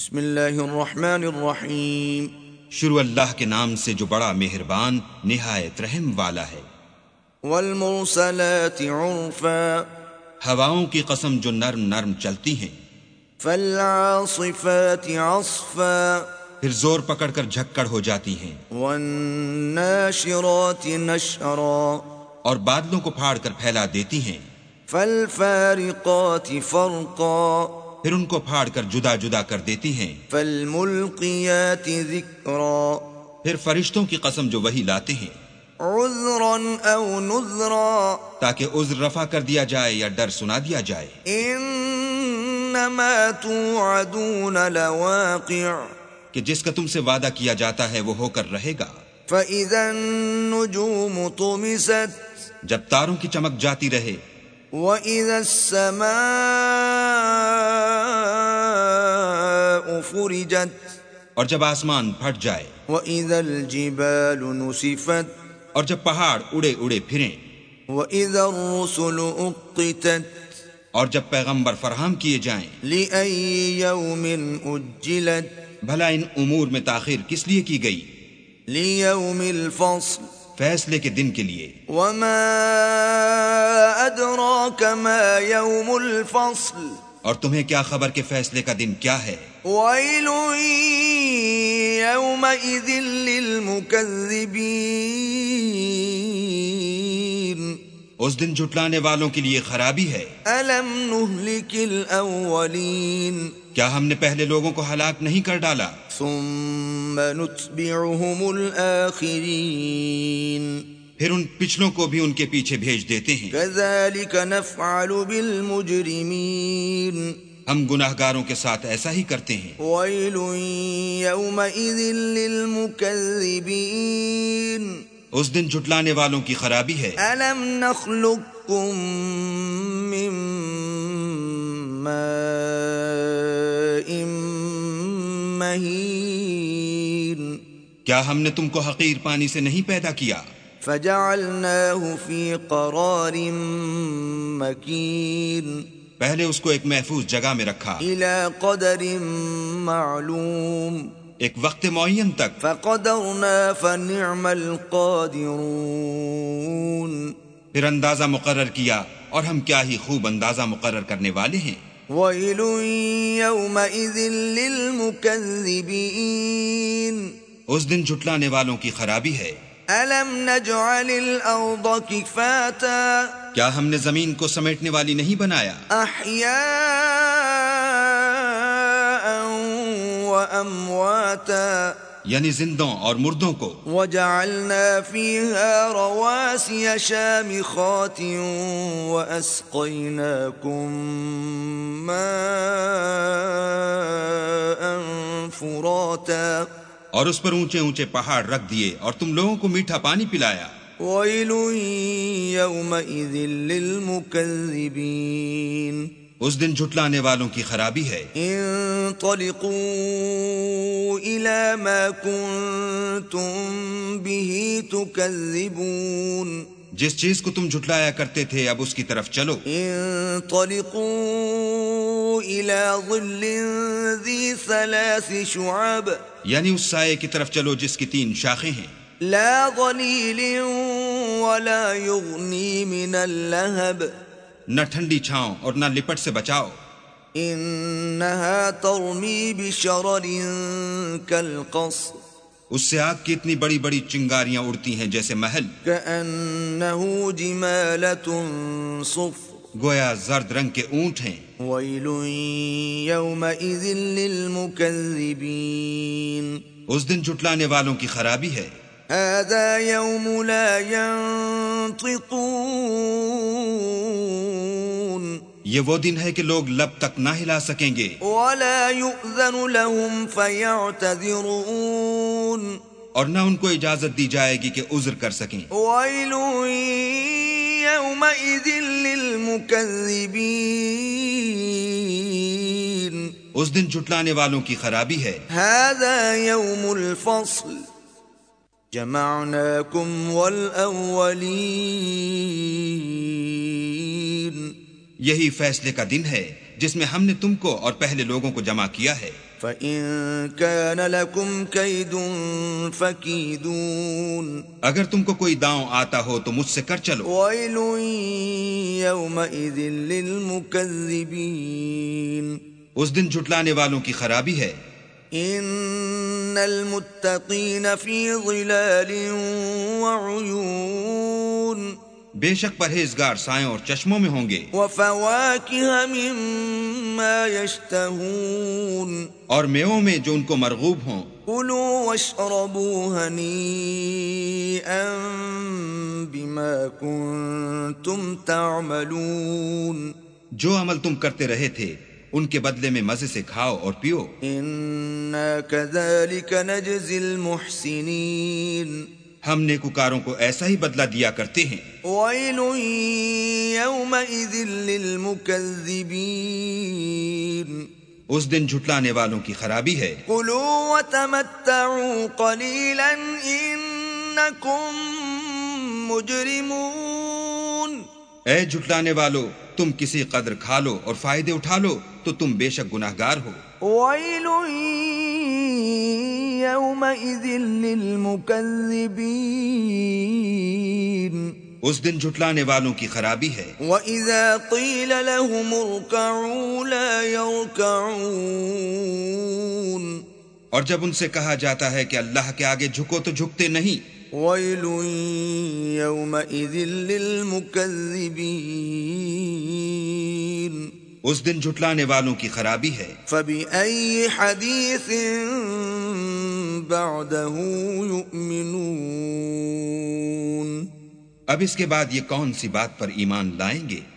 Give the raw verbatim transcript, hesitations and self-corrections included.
بسم اللہ الرحمن الرحیم۔ شروع اللہ کے نام سے جو بڑا مہربان نہایت رحم والا ہے۔ والمرسلات عرفا، ہواؤں کی قسم جو نرم نرم چلتی ہیں۔ فالعاصفات عصفا، پھر زور پکڑ کر جھکڑ ہو جاتی ہیں۔ والناشرات نشرا، اور بادلوں کو پھاڑ کر پھیلا دیتی ہیں۔ فالفارقات فرقا، پھر ان کو پھاڑ کر جدا جدا کر دیتی ہیں۔ فالملقیات ذکرا، پھر فرشتوں کی قسم جو وہی لاتے ہیں۔ عذرا او نذرا، تاکہ عذر رفع کر دیا جائے یا ڈر سنا دیا جائے۔ انما توعدون لواقع، کہ جس کا تم سے وعدہ کیا جاتا ہے وہ ہو کر رہے گا۔ فَإِذَا النُّجُومُ طُمِسَتْ، جب تاروں کی چمک جاتی رہے۔ وَإِذَا السَّمَاءُ فُرِجَتْ، اور جب آسمان پھٹ جائے۔ وَإِذَا الْجِبَالُ نُسِفَتْ، اور جب پہاڑ اڑے اڑے پھریں۔ وَإِذَا الرُّسُلُ أُقِّتَتْ، اور جب پیغمبر فراہم کیے جائیں۔ لِأَيِّ يَوْمٍ أُجِّلَتْ، بھلا ان امور میں تاخیر کس لیے کی گئی؟ لِيَوْمِ الْفَصْلِ، فیصلے کے دن کے لیے۔ وَمَا أَدْرَاكَ مَا يَوْمُ الْفَصْلِ، اور تمہیں کیا خبر کہ فیصلے کا دن کیا ہے؟ وَيْلٌ يَوْمَئِذٍ لِّلْمُكَذِّبِينَ، اس دن جھٹلانے والوں کے لیے خرابی ہے۔ أَلَمْ نُهْلِكِ الْأَوَّلِينَ، کیا ہم نے پہلے لوگوں کو ہلاک نہیں کر ڈالا؟ ثُمَّ نُتْبِعُهُمُ الْآخِرِينَ، پھر ان پچھلوں کو بھی ان کے پیچھے بھیج دیتے ہیں۔ كَذَلِكَ نَفْعَلُ بِالْمُجْرِمِينَ، ہم گناہگاروں کے ساتھ ایسا ہی کرتے ہیں۔ وَيْلٌ يَوْمَئِذٍ لِّلْمُكَذِّبِينَ، اس دن جھٹلانے والوں کی خرابی ہے۔ أَلَمْ نَخْلُقكُّم مِّن مَّاءٍ مَّهِينٍ، کیا ہم نے تم کو حقیر پانی سے نہیں پیدا کیا؟ فَجَعَلْنَاهُ فِي قَرَارٍ مَّكِينٍ، پہلے اس کو ایک محفوظ جگہ میں رکھا، إِلَى قَدَرٍ مَّعْلُومٍ، ایک وقت معین تک۔ فَقَدَرْنَا فَنِعْمَ الْقَادِرُونَ، پھر اندازہ مقرر کیا اور ہم کیا ہی خوب اندازہ مقرر کرنے والے ہیں۔ وَيْلٌ يَوْمَئِذٍ لِّلْمُكَذِّبِينَ، اس دن جھٹلانے والوں کی خرابی ہے۔ أَلَمْ نَجْعَلِ الْأَرْضَ كِفَاتًا، کیا ہم نے زمین کو سمیٹنے والی نہیں بنایا؟ أَحْيَاءً وَأَمْوَاتًا، یعنی زندوں اور مردوں کو۔ وَجَعَلْنَا فِيهَا رَوَاسِيَ شَامِخَاتٍ وَأَسْقَيْنَاكُم مَّاءً فُرَاتًا، اور اس پر اونچے اونچے پہاڑ رکھ دیے اور تم لوگوں کو میٹھا پانی پلایا۔ وَيْلٌ يَوْمَئِذٍ لِّلْمُكَذِّبِينَ، اس دن جھٹلانے والوں کی خرابی ہے۔ انطلقوا إِلَى مَا كُنتُم بِهِ تُكَذِّبُونَ، جس چیز کو تم جھٹلایا کرتے تھے اب اس کی طرف چلو۔ انطلقوا إِلَى ظِلٍّ ذِي ثَلَاثِ شُعَبٍ، یعنی اس سائے کی طرف چلو جس کی تین شاخیں ہیں۔ لا ظليل ولا يغني من اللهب، نہ ٹھنڈی چھاؤں اور نہ لپٹ سے بچاؤ۔ انها ترمي بشرر كالقصر، اس سے آگ کی اتنی بڑی بڑی چنگاریاں اڑتی ہیں جیسے محل۔ كأنه جمالة صفر، گویا زرد رنگ کے اونٹ ہیں۔ ويل يومئذ للمكذبين، اس دن جھٹلانے والوں کی خرابی ہے۔ هذا يوم لا ينطقون، یہ وہ دن ہے کہ لوگ لب تک نہ ہلا سکیں گے۔ ولا يؤذن لهم فيعتذرون، اور نہ ان کو اجازت دی جائے گی کہ عذر کر سکیں۔ ويل يومئذ للمكذبين، اس دن جھٹلانے والوں کی خرابی ہے۔ هذا يوم الفصل جمعناكم والأولين، یہی فیصلے کا دن ہے، جس میں ہم نے تم کو اور پہلے لوگوں کو جمع کیا ہے۔ فَإِن كَانَ لَكُمْ كَيْدٌ فَكِيدُونِ اگر تم کو کوئی داؤں آتا ہو تو مجھ سے کر چلو۔ وَيْلٌ يَوْمَئِذٍ لِّلْمُكَذِّبِينَ اس دن جھٹلانے والوں کی خرابی ہے۔ إِنَّ الْمُتَّقِينَ فِي ظِلَالٍ وَعُيُونٍ بے شک پرہیزگار سایوں اور چشموں میں ہوں گے۔ وَفَوَاكِهَ مِمَّا يَشْتَهُونَ اور میووں میں جو ان کو مرغوب ہوں۔ كُلُوا وَاشْرَبُوا هَنِيئًا بِمَا كُنتُمْ تَعْمَلُونَ جو عمل تم کرتے رہے تھے ان کے بدلے میں مزے سے کھاؤ اور پیو۔ إِنَّا كَذَلِكَ نَجْزِي الْمُحْسِنِينَ ہم نیکوکاروں کو ایسا ہی بدلہ دیا کرتے ہیں۔ وَيْلٌ يَوْمَئِذٍ لِّلْمُكَذِّبِينَ اس دن جھٹلانے والوں کی خرابی ہے۔ كُلُوا وَتَمَتَّعُوا قَلِيلًا إِنَّكُمْ مُجْرِمُونَ اے جھٹلانے والو، تم کسی قدر کھا لو اور فائدے اٹھا لو تو تم بے شک گناہگار ہو۔ وَيْلٌ يَوْمَئِذٍ لِّلْمُكَذِّبِينَ اس دن جھٹلانے والوں کی خرابی ہے۔ وَإِذَا قِيلَ لَهُمُ ارْكَعُوا لَا يَرْكَعُونَ اور جب ان سے کہا جاتا ہے کہ اللہ کے آگے جھکو تو جھکتے نہیں۔ وَيْلٌ يَوْمَئِذٍ لِّلْمُكَذِّبِينَ اس دن جھٹلانے والوں کی خرابی ہے۔ فَبِأَيِّ حَدِيثٍ بَعْدَهُ يُؤْمِنُونَ اب اس کے بعد یہ کون سی بات پر ایمان لائیں گے؟